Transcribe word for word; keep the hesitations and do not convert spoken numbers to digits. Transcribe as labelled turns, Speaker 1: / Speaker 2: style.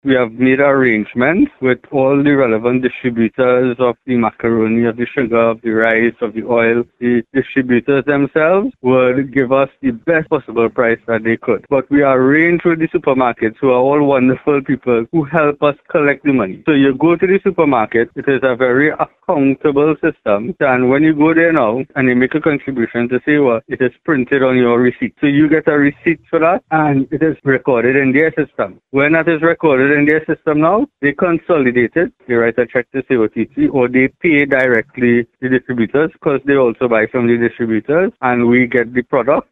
Speaker 1: We have made arrangements with all the relevant distributors of the macaroni, of the sugar, of the rice, of the oil. The distributors themselves would give us the best possible price that they could. But we arrange with the supermarkets, who are all wonderful people who help us collect the money. So you go to the supermarket, it is a very accountable system. And when you go there now and you make a contribution to say, well, it is printed on your receipt. So you get a receipt for that and it is recorded in their system. When that is recorded in their system now, they consolidate it. They write a check to C O T C or they pay directly the distributors because they also buy from the distributors and we get the product